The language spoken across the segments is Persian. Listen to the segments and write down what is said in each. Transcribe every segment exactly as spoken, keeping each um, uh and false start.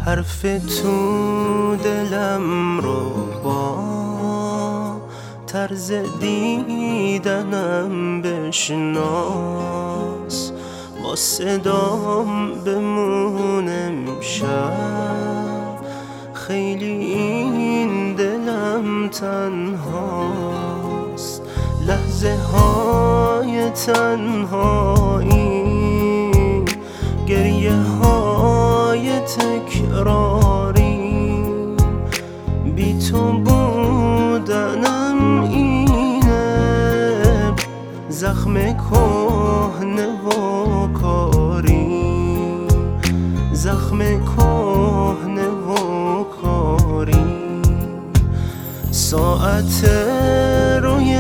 حرف تو دلم رو با طرز دیدنم بشناس، با صدام بمون امشب. خیلی این دلم تنهاست، لحظه های تنهایی، گریه های تکراری. بی تو بودنم اینه زخم کهنه و کاری، زخم کهنه و کاری. ساعت روی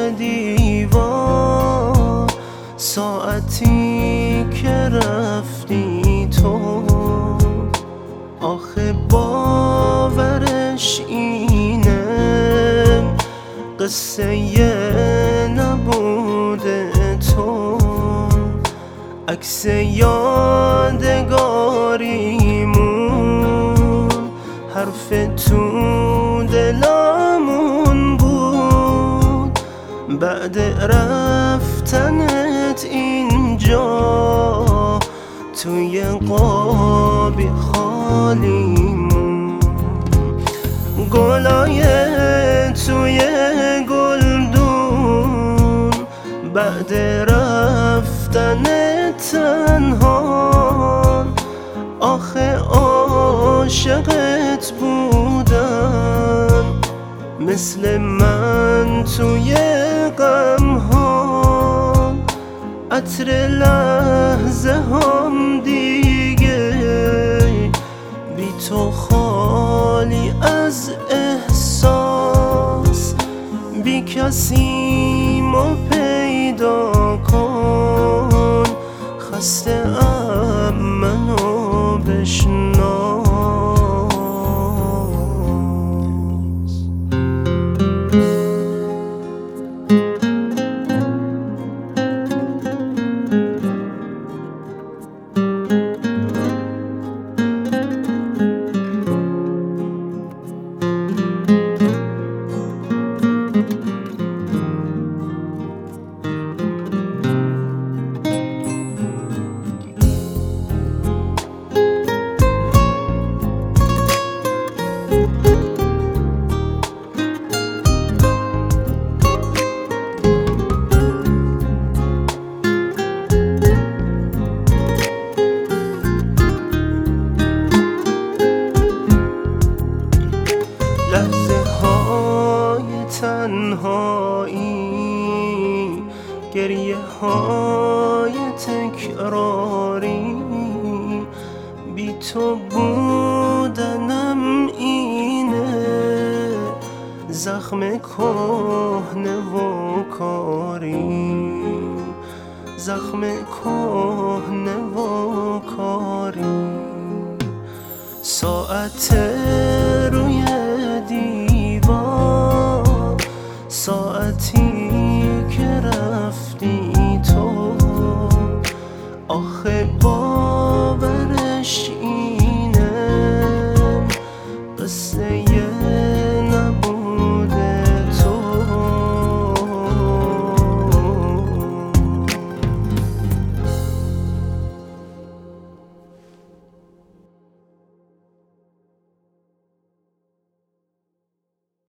دیوار، ساعتی که رفتی تو، آخه باورش اینه قصه نبوده تو. عکس یادگاریمون، حرف تو دلمون بود. بعد رفتنت اینجا توی قابی خالیمون، گلای توی گلدون. بعد رفتنت تنها، آخه عاشقت بودم مثل من توی غمها. عطر لحظه هم دیگه بی تو خالی از احساس. بی کسی ما پیدا کن، خسته ام منو بشناس. تنهایی، گریه های تکراری. بی تو بودنم اینه زخم کهنه و کاری، زخم کهنه و کاری. ساعت روی